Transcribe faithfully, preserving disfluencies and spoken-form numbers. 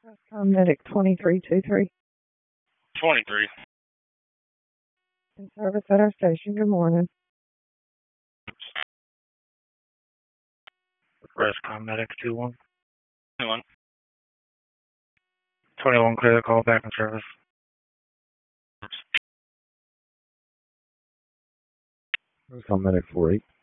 I'm medic twenty-three two three. twenty-three. In service at our station. Good morning. Rescom medic two one. twenty-one. twenty-one, clear the call back in service. Rescom medic four eight.